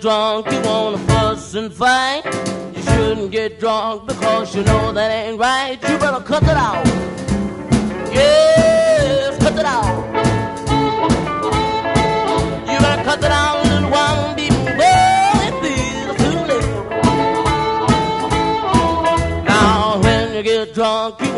drunk, you wanna fuss and fight. You shouldn't get drunk because you know that ain't right. You better cut it out. Yes, cut it out. You better cut it out, little one, before it feels too late. Now when you get drunk, you